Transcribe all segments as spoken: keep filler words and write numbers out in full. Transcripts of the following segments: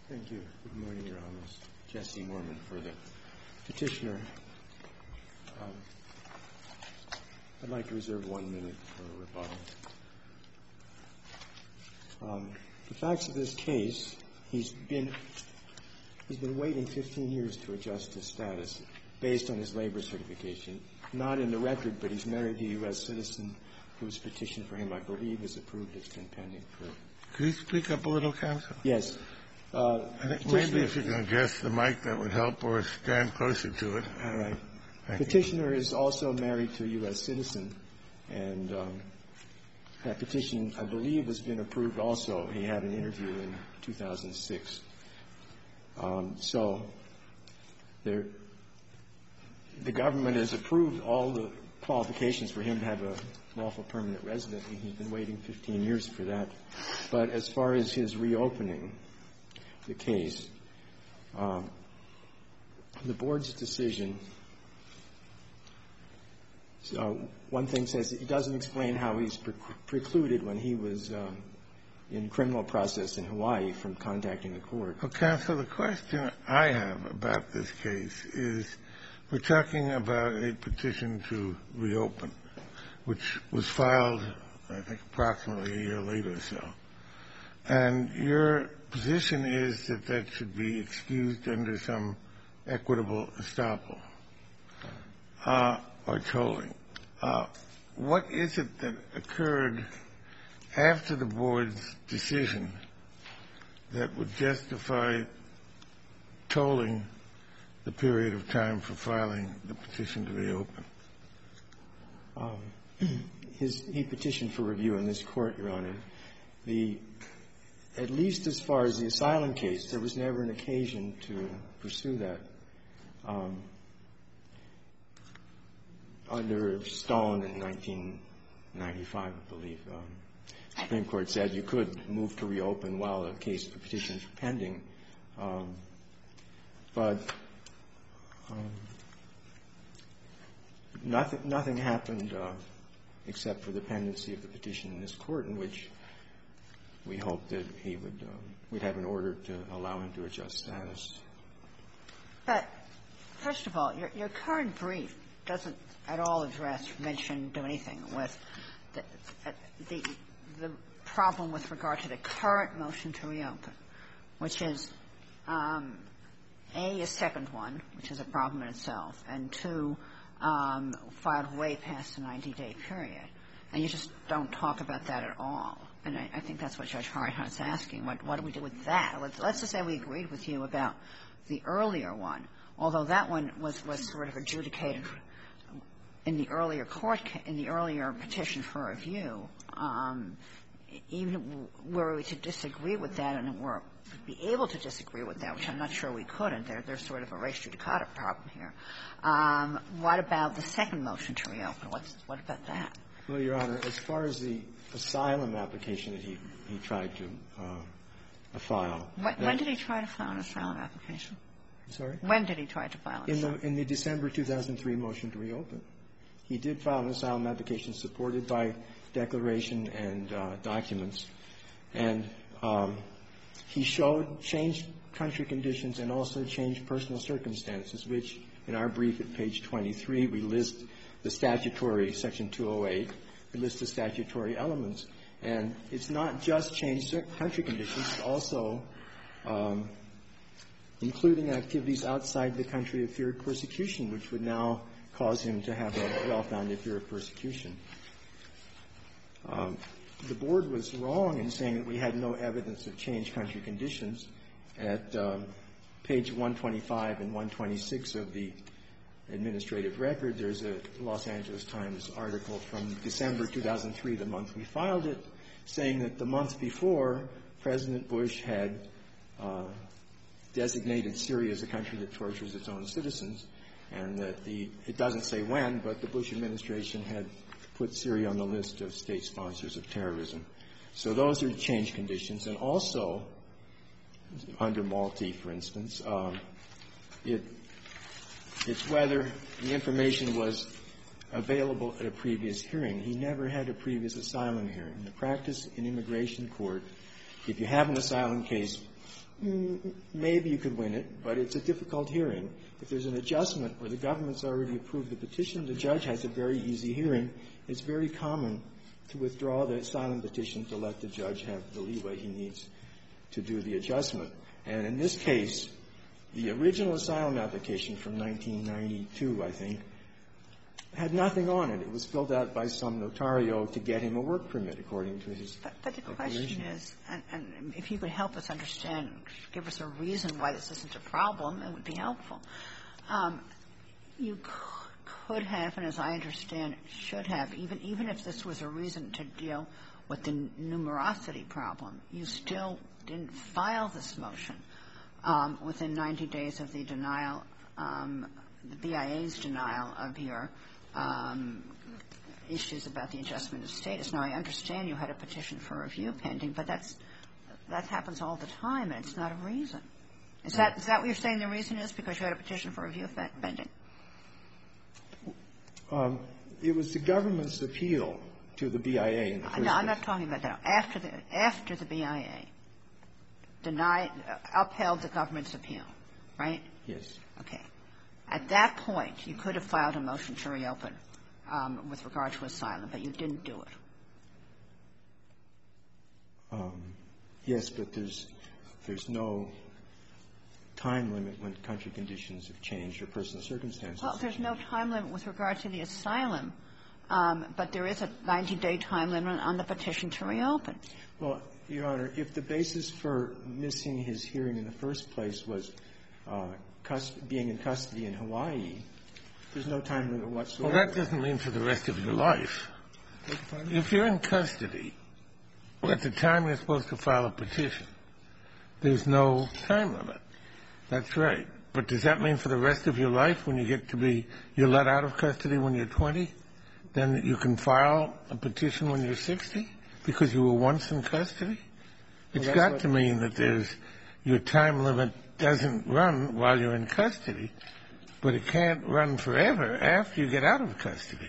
Thank you. Good morning, Your Honors. Jesse Mormon for the petitioner. Um, I'd like to reserve one minute for rebuttal. Um, the facts of this case, he's been he's been waiting fifteen years to adjust his status based on his labor certification. Not in the record, but he's married to a U S citizen whose petition for him, I believe, is approved. It's been pending for. Could you speak up a little, counsel? Yes. Uh, I think maybe if you can adjust the mic, that would help, or stand closer to it. All right. Thank Petitioner you. is also married to a U S citizen, and um, that petition, I believe, has been approved also. He had an interview in two thousand six. Um, so there, the government has approved all the qualifications for him to have a lawful permanent resident, and he's been waiting fifteen years for that. But as far as his reopening the case, um, the board's decision, so one thing says it doesn't explain how he's pre- precluded when he was um, in criminal process in Hawaii from contacting the court. Well, counsel, the question I have about this case is we're talking about a petition to reopen, which was filed, I think, approximately a year later or so. And your position is that that should be excused under some equitable estoppel uh, or tolling. Uh, what is it that occurred after the board's decision that would justify tolling the period of time for filing the petition to reopen? Um, his, he petitioned for review in this court, Your Honor. The, at least as far as the asylum case, there was never an occasion to pursue that. Um, under Stone in nineteen ninety-five, I believe, um, the Supreme Court said you could move to reopen while the case, the petition is pending. Um, but um, nothing, nothing happened uh, except for the pendency of the petition in this court, in which we hoped that he would um, we'd have an order to allow him to adjust status. But first of all, your, your current brief doesn't at all address, mention, do anything with the, the the problem with regard to the current motion to reopen, which is um, a a second one, which is a problem in itself, and two, um, filed way past the ninety-day period, and you just don't talk about that at all. And I, I think that's what Judge Hart is asking. What, what do we do with that? Let's, let's just say we agreed with you about the earlier one, although that one was, was sort of adjudicated in the earlier court, in the earlier petition for review. Um, even were we to disagree with that, and were be able to disagree with that, which I'm not sure we could, and there, there's sort of a res judicata problem here. Um, what about the second motion to reopen? What's, what about that? Well, Your Honor, as far as the asylum application that he, he tried to uh, file. When, when did he try to file an asylum application? Sorry? When did he try to file an in asylum? the, in the December two thousand three motion to reopen. He did file an asylum application supported by declaration and uh, documents. And um, he showed changed country conditions and also changed personal circumstances, which in our brief at page twenty-three, we list the statutory, section two oh eight, we list the statutory elements. And it's not just changed country conditions, it's also um, including activities outside the country of fear of persecution, which would now cause him to have a well-founded fear of persecution. Um, the board was wrong in saying that we had no evidence of changed country conditions. At um, page one twenty-five and one twenty-six of the administrative record, there's a Los Angeles Times article from December two thousand three, the month we filed it, saying that the month before, President Bush had uh, designated Syria as a country that tortures its own citizens, and that the, it doesn't say when, but the Bush administration had put Syria on the list of state sponsors of terrorism. So those are changed conditions. And also, under Malti, for instance, um, it, it's whether the information was available at a previous hearing. He never had a previous asylum hearing. The practice in immigration court, if you have an asylum case maybe you could win it, but it's a difficult hearing. If there's an adjustment where the government's already approved the petition, the judge has a very easy hearing. It's very common to withdraw the asylum petition to let the judge have the leeway he needs to do the adjustment. And in this case, the original asylum application from nineteen ninety-two, I think, had nothing on it. It was filled out by some notario to get him a work permit, according to his But, but the question is, and, and if you could help us understand, give us a reason why this isn't a problem, it would be helpful. Um, you could have, and as I understand, should have, even even if this was a reason to deal with the numerosity problem, you still didn't file this motion um, within ninety days of the denial, um, the B I A's denial of your um, issues about the adjustment of status. Now, I understand you had a petition for review pending, but that's that happens all the time, and it's not a reason. Is that is that what you're saying the reason is, because you had a petition for review pending? Um, it was the government's appeal to the B I A in the first No, I'm place. not talking about that. After the after the B I A denied, uh, upheld the government's appeal, right? Yes. Okay. At that point, you could have filed a motion to reopen um, with regard to asylum, but you didn't do it. Um, yes, but there's there's no time limit when country conditions have changed or personal circumstances. Well, there's no time limit with regard to the asylum, um, but there is a ninety-day time limit on the petition to reopen. Well, Your Honor, if the basis for missing his hearing in the first place was uh, cust- being in custody in Hawaii, there's no time limit whatsoever. Well, that doesn't mean for the rest of your life. If you're in custody, at the time you're supposed to file a petition, there's no time limit. That's right. But does that mean for the rest of your life, when you get to be, you're let out of custody when you're twenty, then you can file a petition when you're sixty because you were once in custody? It's Well, got what- to mean that there's, your time limit doesn't run while you're in custody, but it can't run forever after you get out of custody.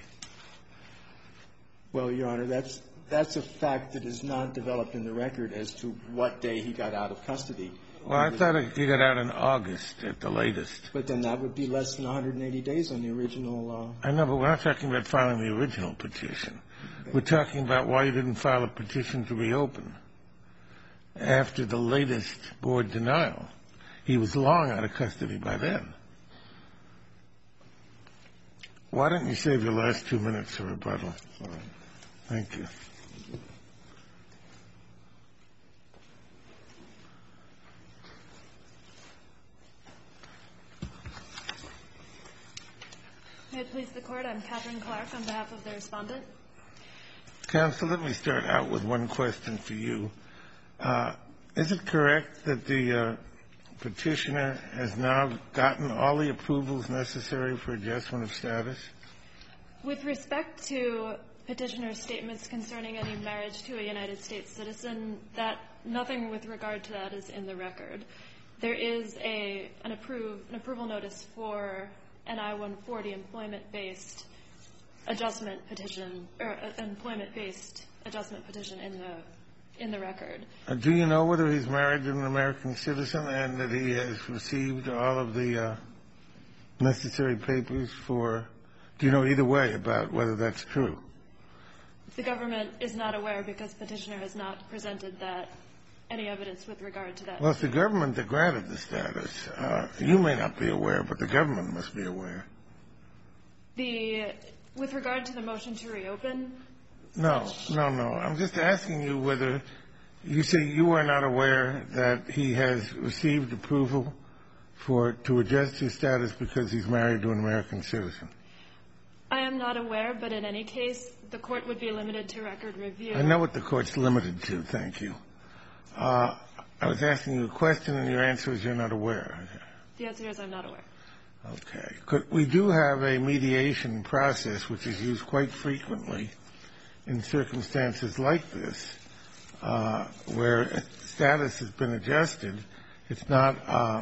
Well, Your Honor, that's that's a fact that is not developed in the record as to what day he got out of custody. Well, I thought he got out in August at the latest. But then that would be less than one hundred eighty days on the original. Uh, I know, but we're not talking about filing the original petition. We're talking about why you didn't file a petition to reopen after the latest board denial. He was long out of custody by then. Why don't you save your last two minutes for rebuttal? all right. Thank you. May it please the Court, I'm Catherine Clark on behalf of the respondent. Counsel, let me start out with one question for you. Uh, is it correct that the uh, petitioner has now gotten all the approvals necessary for adjustment of status? With respect to petitioner's statements concerning any marriage to a United States citizen, that nothing with regard to that is in the record. There is a an, approve, an approval notice for an I one forty employment-based adjustment petition, or uh, employment-based adjustment petition in the in the record. Uh, do you know whether he's married to an American citizen and that he has received all of the uh, necessary papers for? Do you know either way about whether that's true? The government is not aware because petitioner has not presented that any evidence with regard to that. Well, it's the government that granted the status. Uh, you may not be aware, but the government must be aware. The with regard to the motion to reopen. No, such, no, no. I'm just asking you whether you say you are not aware that he has received approval for to adjust his status because he's married to an American citizen. I am not aware, but in any case, the court would be limited to record review. I know what the court's limited to. Thank you. Uh, I was asking you a question, and your answer is you're not aware. The answer is I'm not aware. Okay. Could, we do have a mediation process which is used quite frequently in circumstances like this, uh, where status has been adjusted. It's not uh,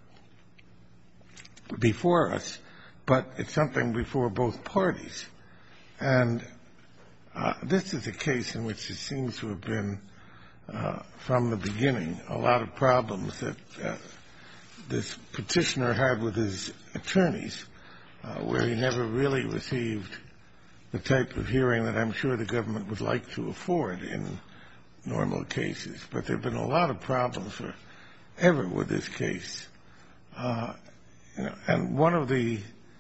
before us, but it's something before both parties. And uh, this is a case in which it seems to have been uh, from the beginning a lot of problems that uh, this petitioner had with his attorneys, uh, where he never really received the type of hearing that I'm sure the government would like to afford in normal cases. But there have been a lot of problems forever with this case. Uh, you know, and one of the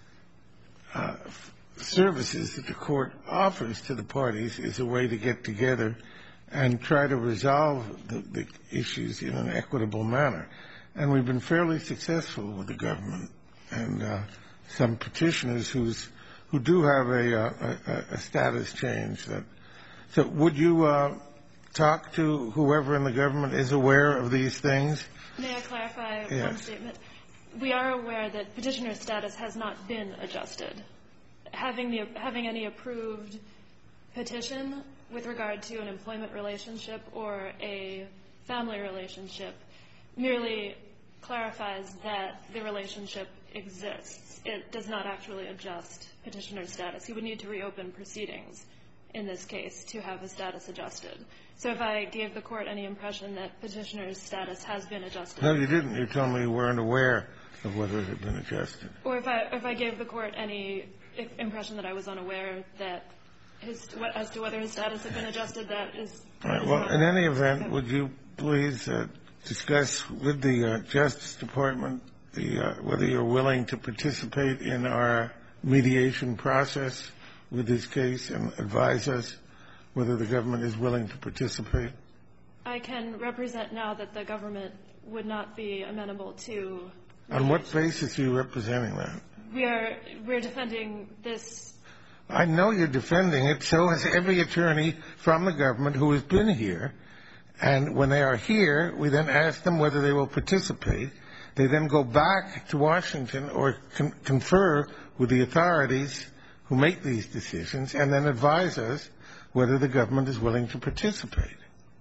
uh, services that the court offers to the parties is a way to get together and try to resolve the, the issues in an equitable manner. And we've been fairly successful with the government and uh, some petitioners who's, who do have a, a, a status change. That, so would you uh, talk to whoever in the government is aware of these things? May I clarify yes. one statement? We are aware that petitioner's status has not been adjusted. Having, the, having any approved petition with regard to an employment relationship or a family relationship merely clarifies that the relationship exists. It does not actually adjust petitioner's status. He would need to reopen proceedings in this case to have his status adjusted. So if I gave the court any impression that petitioner's status has been adjusted. No, you didn't. You told me you weren't aware of whether it had been adjusted. Or if I, if I gave the court any impression that I was unaware that his, as to whether his status had been adjusted, that is. All right. Well, in any event, would you please uh, discuss with the uh, Justice Department the, uh, whether you're willing to participate in our mediation process with this case and advise us whether the government is willing to participate? I can represent now that the government would not be amenable to. On what basis are you representing that? We are we're defending this. I know you're defending it. So has every attorney from the government who has been here. And when they are here, we then ask them whether they will participate. They then go back to Washington or con- confer with the authorities who make these decisions and then advise us whether the government is willing to participate.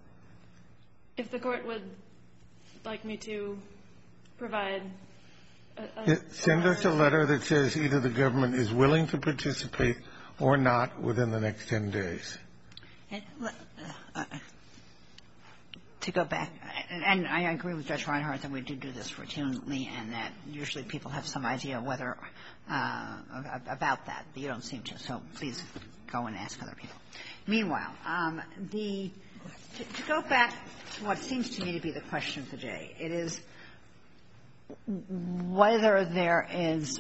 If the court would like me to provide a, a Send us a letter that says either the government is willing to participate or not within the next ten days. And, uh, to go back, and I agree with Judge Reinhart that we do do this routinely and that usually people have some idea whether uh, about that, but you don't seem to, so please go and ask other people. Meanwhile, um, the to, to go back to what seems to me to be the question of the day, it is whether there is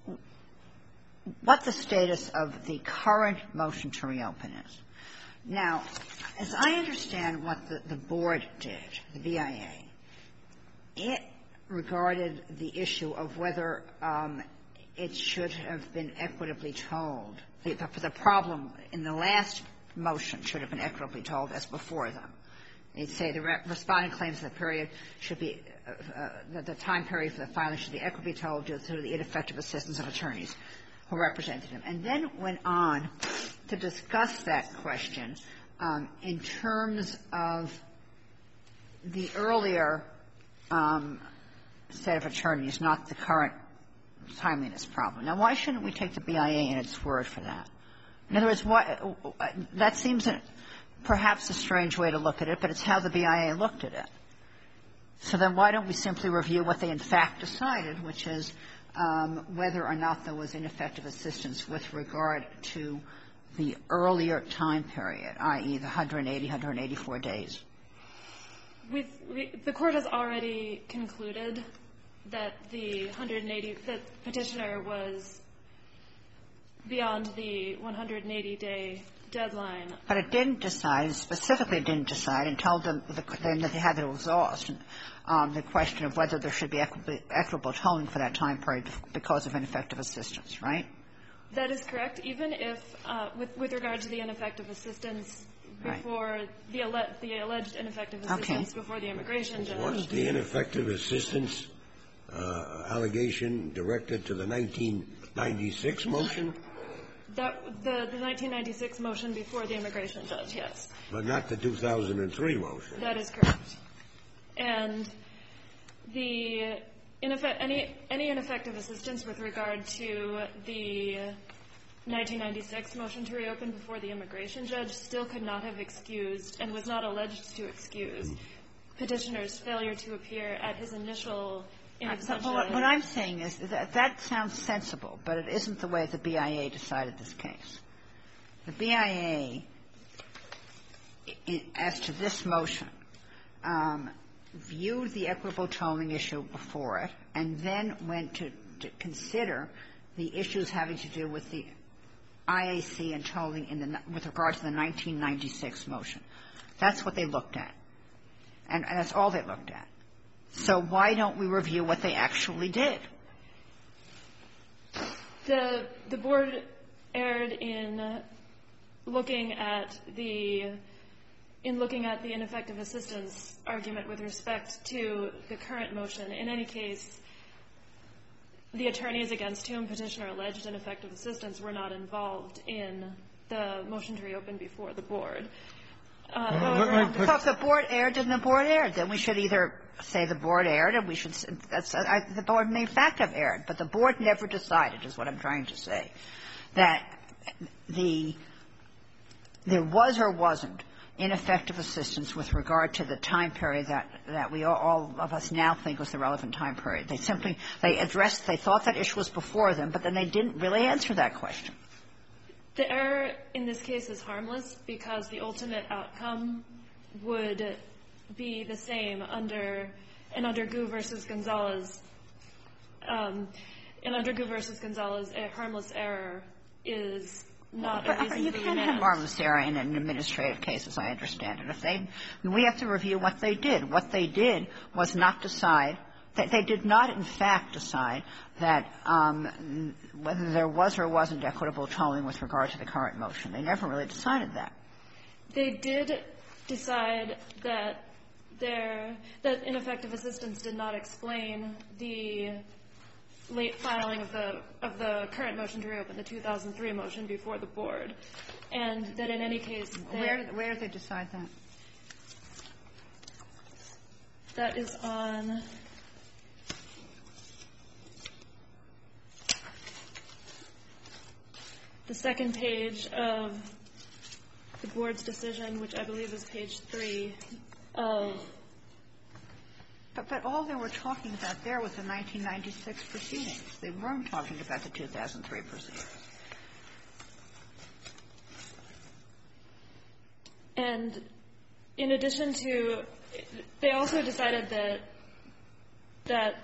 what the status of the current motion to reopen is. Now, as I understand what the, the board did, the B I A, it regarded the issue of whether um, it should have been equitably told. The, the problem in the last motion should have been equitably told as before them. They'd say the re- respondent claims that the period should be uh, uh, that the time period for the filing should be equitably told due to the ineffective assistance of attorneys who represented him, and then went on to discuss that question um, in terms of the earlier um, set of attorneys, not the current timeliness problem. Now, why shouldn't we take the B I A in its word for that? In other words, what, that seems a, perhaps a strange way to look at it, but it's how the B I A looked at it. So then why don't we simply review what they in fact decided, which is um, whether or not there was ineffective assistance with regard to the earlier time period, that is the one hundred eighty, one hundred eighty-four days. With, the court has already concluded that the one hundred eighty, that petitioner was beyond the one hundred eighty day deadline. But it didn't decide, specifically it didn't decide, and told them the, then that they had to exhaust um, the question of whether there should be equitable, equitable tolling for that time period because of ineffective assistance, right? That is correct. Even if, uh, with, with regard to the ineffective assistance before right. the, alle- the alleged ineffective assistance okay. before the immigration judge. Was the ineffective assistance uh, allegation directed to the nineteen ninety-six motion? That, the, the nineteen ninety-six motion before the immigration judge, yes. But not the two thousand three motion. That is correct. And the ineffe- any, any ineffective assistance with regard to the nineteen ninety-six motion to reopen before the immigration judge still could not have excused and was not alleged to excuse petitioner's failure to appear at his initial in absentia. Well, what I'm saying is that that sounds sensible, but it isn't the way the B I A decided this case. The B I A, as to this motion, um, viewed the equitable tolling issue before it and then went to, to consider the issues having to do with the I A C and tolling in the, with regard to the nineteen ninety-six motion. That's what they looked at. And, and that's all they looked at. So why don't we review what they actually did? The the board erred in looking at the in looking at the ineffective assistance argument with respect to the current motion. In any case, the attorneys against whom petitioner alleged ineffective assistance were not involved in the motion to reopen before the board. Uh, however, so if the board erred, then the board erred. Then we should either say the board erred, and we should that's I, the board may in fact have erred, but the board never decided, is what I'm trying to say, that the there was or wasn't ineffective assistance with regard to the time period that that we all, all of us now think was the relevant time period. They simply they addressed they thought that issue was before them, but then they didn't really answer that question. The error in this case is harmless because the ultimate outcome would be the same under and under Gu versus Gonzalez. Um, and under Gu versus Gonzalez, a harmless error is not well, a reason you for can't remand. have harmless error in an administrative case, as I understand it. If they, we have to review what they did. What they did was not decide. They, they did not, in fact, decide that um, whether there was or wasn't equitable tolling with regard to the current motion. They never really decided that. They did decide that there that ineffective assistance did not explain the late filing of the of the current motion to reopen, the two thousand three motion before the board, and that in any case, where where did they decide that? That is on the second page of the board's decision, which I believe is page three of. But, but all they were talking about there was the nineteen ninety-six proceedings. They weren't talking about the two thousand three proceedings. And in addition to, they also decided that that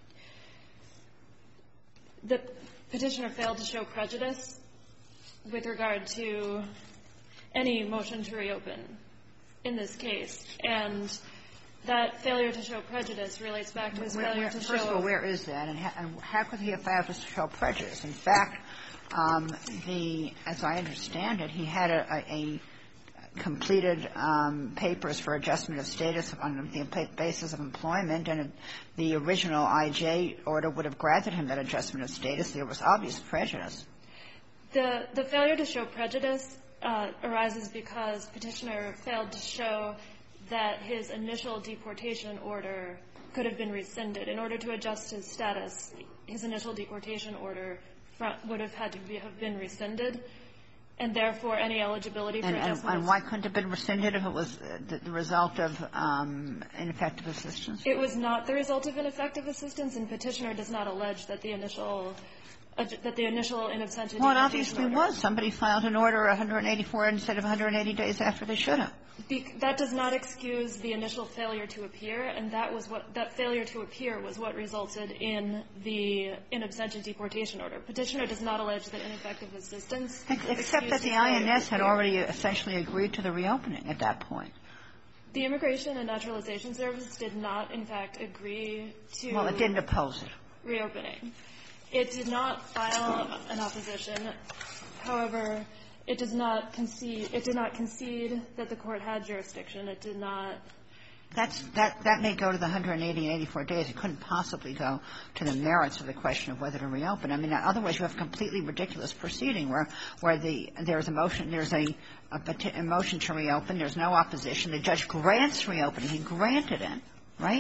the petitioner failed to show prejudice with regard to any motion to reopen in this case. And that failure to show prejudice relates back to his where, failure where, to first show. First of all, where is that? And how, and how could he have failed to show prejudice? In fact, um, the, as I understand it, he had a, a, a completed um, papers for adjustment of status on the basis of employment, and the original I J order would have granted him that adjustment of status. There was obvious prejudice. The, the failure to show prejudice uh, arises because petitioner failed to show that his initial deportation order could have been rescinded. In order to adjust his status, his initial deportation order would have had to be, have been rescinded, and therefore any eligibility for and, adjustment. And, and why couldn't it have been rescinded if it was the, the result of um, ineffective assistance? It was not the result of ineffective assistance, and petitioner does not allege that the initial uh, that the initial in absentia Well, it deportation obviously order. was. Somebody filed an order one hundred eighty-four instead of one hundred eighty days after they should have. Be- that does not excuse the initial failure to appear, and that was what that failure to appear was what resulted in the in absentia deportation order. Petitioner does not allege that ineffective assistance, except that the I N S had already essentially agreed to the reopening at that point. The Immigration and Naturalization Service did not, in fact, agree to. Well, it didn't oppose it. Reopening. It did not file an opposition. However, it does not concede. It did not concede that the court had jurisdiction. It did not. That's that. That may go to the one hundred eighty and eighty-four days. It couldn't possibly go to the merits of the question of whether to reopen. I mean, otherwise you have a completely ridiculous proceeding where where the there's a motion there's a, a, a motion to reopen. There's no opposition. The judge grants reopening. He granted it, right?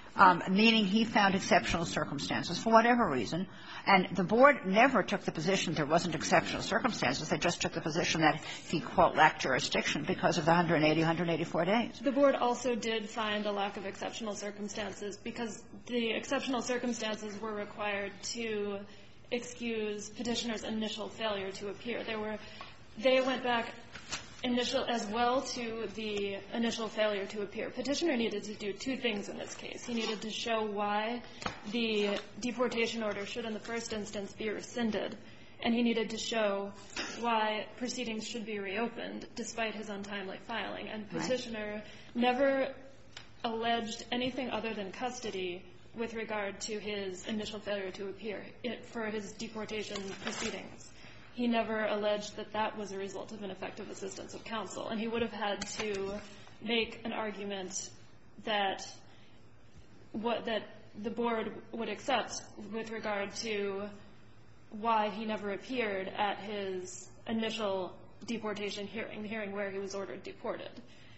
um, meaning he found exceptional circumstances for whatever reason. And the board never took the position there wasn't exceptional circumstances. They just took the position that he, quote, lacked jurisdiction because of the one hundred eighty, one hundred eighty-four days. The board also did find a lack of exceptional circumstances because the exceptional circumstances were required to excuse petitioner's initial failure to appear. They were, they went back initial as well to the initial failure to appear. Petitioner needed to do two things in this case. He needed to show why the deportation order should in the first instance be rescinded, and he needed to show why proceedings should be reopened despite his untimely filing. And petitioner right. never alleged anything other than custody with regard to his initial failure to appear for his deportation proceedings. He never alleged that that was a result of ineffective assistance of counsel, and he would have had to make an argument that what that the board would accept with regard to why he never appeared at his initial deportation hearing, the hearing where he was ordered deported.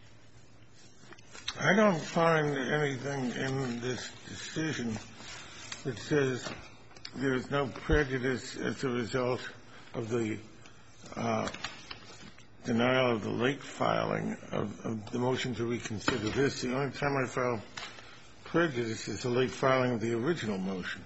I don't find anything in this decision that says there is no prejudice as a result of the uh, denial of the late filing of, of the motion to reconsider this. The only time I found prejudice is the late filing of the original motion.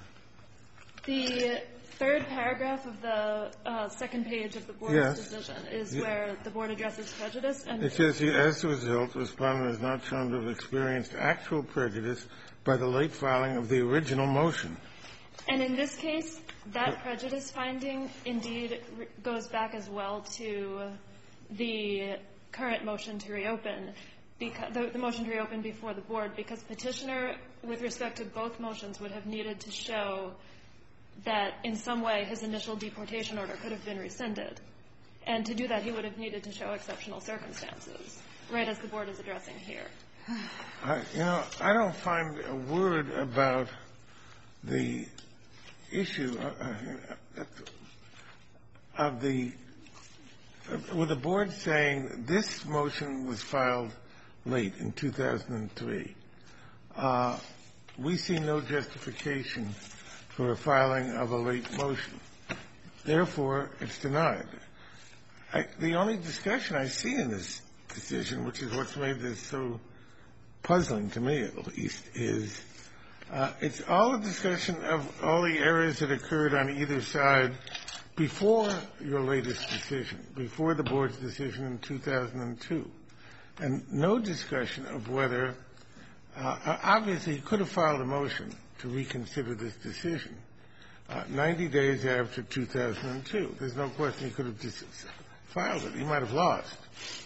The third paragraph of the uh, second page of the board's yes. decision is yeah. where the board addresses prejudice. And it says here, as a result, the respondent is not shown to have experienced actual prejudice by the late filing of the original motion. And in this case, that prejudice finding indeed goes back as well to the current motion to reopen, because the, the motion to reopen before the board, because petitioner, with respect to both motions, would have needed to show that in some way his initial deportation order could have been rescinded. And to do that, he would have needed to show exceptional circumstances, right as the board is addressing here. I, you know, I don't find a word about the issue uh, of the with the board saying this motion was filed late in two thousand three. Uh, we see no justification for a filing of a late motion. Therefore, it's denied. I, the only discussion I see in this decision, which is what's made this so puzzling to me at least, is Uh, it's all a discussion of all the errors that occurred on either side before your latest decision, before the board's decision in two thousand two, and no discussion of whether, uh, obviously he could have filed a motion to reconsider this decision uh, ninety days after two thousand two. There's no question he could have dis- filed it. He might have lost.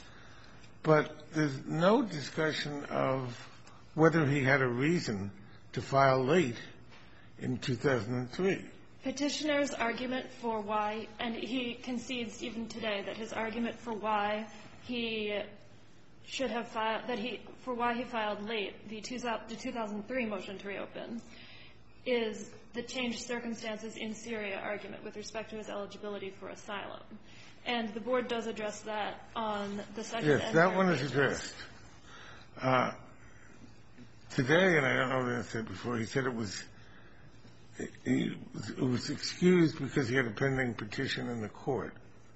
But there's no discussion of whether he had a reason to file late in two thousand three. Petitioner's argument for why, and he concedes even today that his argument for why he should have filed, that he, for why he filed late, the two thousand three motion to reopen, is the changed circumstances in Syria argument with respect to his eligibility for asylum. And the board does address that on the second yes, and that third one is pages. addressed. Uh, Today, and I don't know what I said before, he said it was, it was, it was excused because he had a pending petition in the court.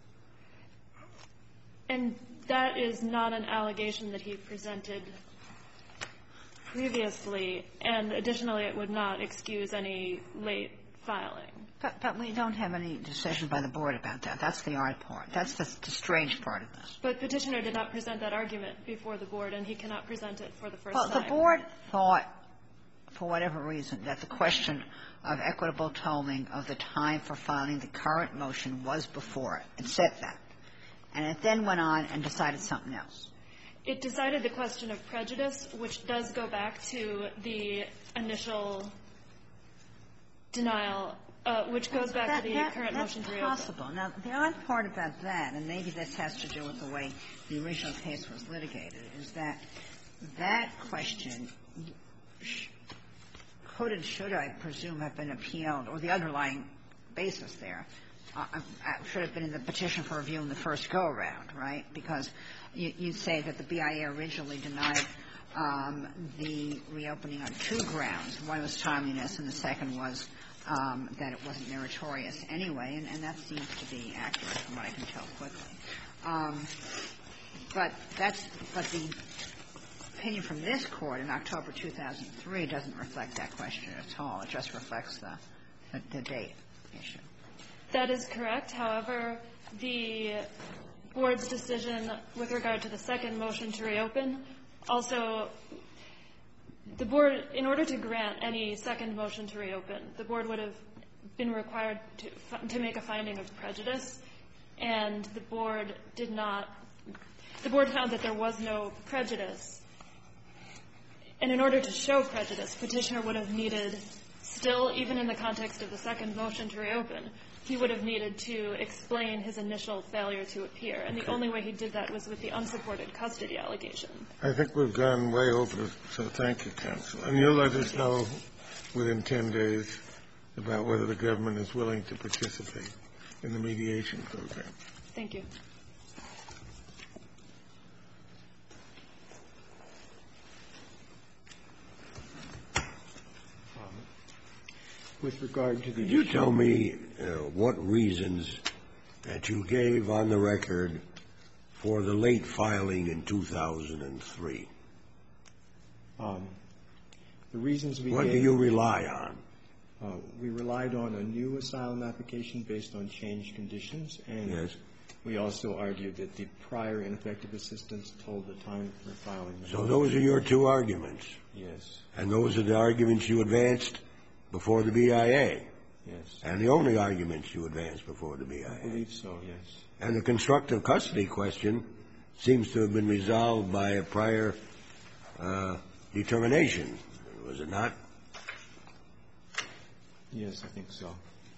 And that is not an allegation that he presented previously, and additionally it would not excuse any late filing. But, but we don't have any decision by the board about that. That's the odd part. That's the, the strange part of this. But petitioner did not present that argument before the board, and he cannot present it for the first well, time. Well, the board thought, for whatever reason, that the question of equitable tolling of the time for filing the current motion was before it. It said that. And it then went on and decided something else. It decided the question of prejudice, which does go back to the initial denial, uh, which goes back that, to the that, current motion to reopen. That's possible. Now, the odd part about that, and maybe this has to do with the way the original case was litigated, is that that question could and should, I presume, have been appealed, or the underlying basis there uh, should have been in the petition for review in the first go-around, right? Because you, you say that the B I A originally denied um, the reopening on two grounds. One was timeliness, and the second was um, that it wasn't meritorious anyway, and, and that seems to be accurate from what I can tell quickly. Um, but that's but the opinion from this Court in October two thousand three doesn't reflect that question at all. It just reflects the, the, the date issue. That is correct. However, the Board's decision with regard to the second motion to reopen also the Board, in order to grant any second motion to reopen, the Board would have been required to, to make a finding of prejudice, and the Board did not. The Board found that there was no prejudice. And in order to show prejudice, Petitioner would have needed still, even in the context of the second motion to reopen, he would have needed to explain his initial failure to appear. And the only way he did that was with the unsupported custody allegation. I think we've gone way over, so thank you, counsel. And you'll let us know within ten days about whether the government is willing to participate in the mediation program. Thank you. With regard to the Could you tell me uh, what reasons that you gave on the record for the late filing in two thousand three? Um, the reasons we What gave, do you rely on? Uh, we relied on a new asylum application based on changed conditions, and Yes. we also argued that the prior ineffective assistance told the time for filing. So those are your two arguments. Yes. And those are the arguments you advanced before the B I A. Yes. And the only arguments you advanced before the B I A. I believe so, yes. And the constructive custody question seems to have been resolved by a prior uh, determination, was it not? Yes, I think so.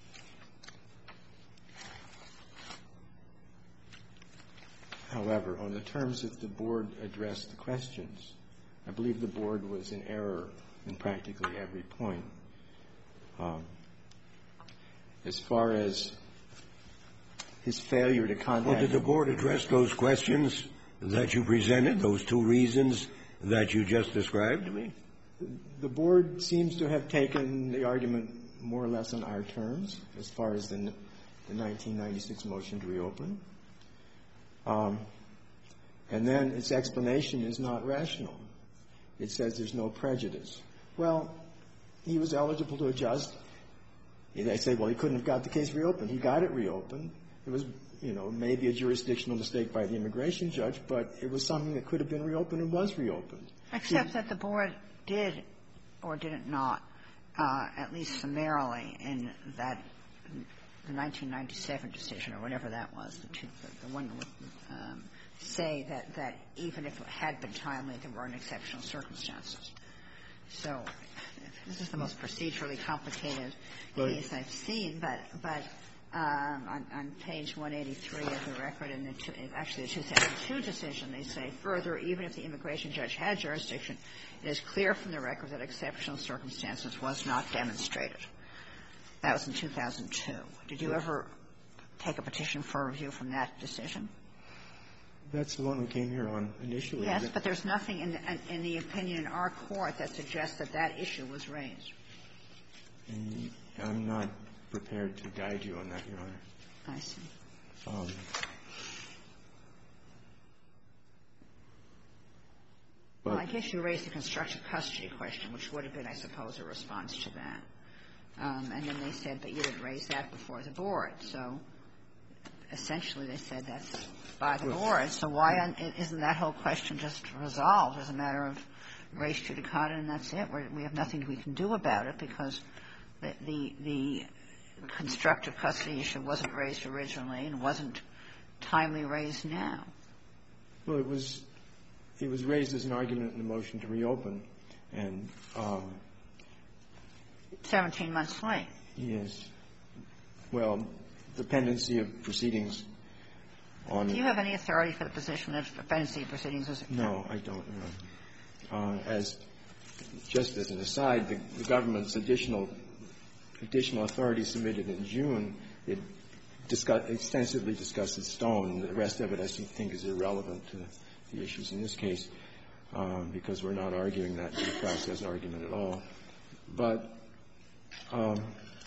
However, on the terms that the Board addressed the questions, I believe the Board was in error in practically every point. Um, as far as his failure to contact... Well, did the Board address those questions that you presented, those two reasons that you just described to me? The Board seems to have taken the argument more or less on our terms as far as the, the nineteen ninety-six motion to reopen. Um, and then its explanation is not rational. It says there's no prejudice. Well, he was eligible to adjust. They say, well, he couldn't have got the case reopened. He got it reopened. It was, you know, maybe a jurisdictional mistake by the immigration judge, but it was something that could have been reopened and was reopened. Except that the Board did or did not, uh, at least summarily, in that the nineteen ninety-seven decision or whatever that was, the, two, the one with, um, say that, that even if it had been timely, there weren't exceptional circumstances. So this is the most procedurally complicated but, case I've seen, but, but um, on, on page one eighty-three of the record, in the two, actually the two thousand two decision, they say, further, even if the immigration judge had jurisdiction, it is clear from the record that exceptional circumstances was not demonstrated. That was in two thousand two. Did you ever take a petition for review from that decision? That's the one we came here on initially. Yes, but there's nothing in the, in the opinion in our court that suggests that that issue was raised. And I'm not prepared to guide you on that, Your Honor. I see. Um, well, I guess you raised the constructive custody question, which would have been, I suppose, a response to that. Um, and then they said, but you didn't raise that before the Board. So essentially they said that's by the Board. So why on, isn't that whole question just resolved as a matter of res judicata and that's it? We're, we have nothing we can do about it because the, the, the constructive custody issue wasn't raised originally and wasn't timely raised now. Well, it was it was raised as an argument in the motion to reopen, and um, seventeen months late. Yes. Well, the pendency of proceedings on. Do you have any authority for the position that pendency of proceedings is? No, I don't. No. Uh, as just as an aside, the, the government's additional additional authority submitted in June, it discuss, extensively discusses Stone. The rest of it, I think, is irrelevant to the issues in this case. um, because we're not arguing that due process argument at all. But um,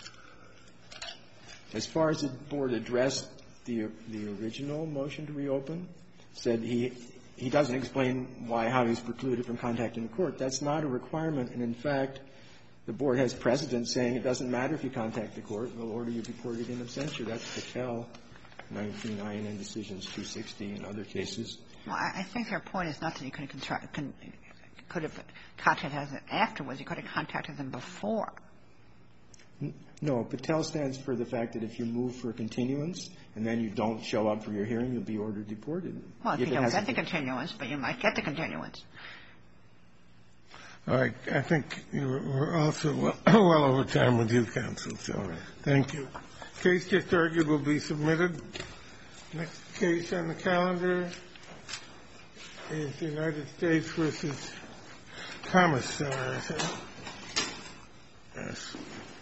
as far as the board addressed the the original motion to reopen, said he he doesn't explain why how he's precluded from contacting the court. That's not a requirement, and in fact, the board has precedent saying it doesn't matter if you contact the court; they'll order you deported in absentia. That's Patel, nineteen I N N Decisions two sixty, and other cases. Well, I think their point is not that he could have, could have contacted them afterwards. He could have contacted them before. No. Patel stands for the fact that if you move for a continuance and then you don't show up for your hearing, you'll be ordered deported. Well, if you don't get the continuance, but you might get the continuance. All right. I think we're also well, well over time with you, counsel. So All right. Thank you. Case just argued will be submitted. Next case on the calendar is the United States versus Commissar. Yes.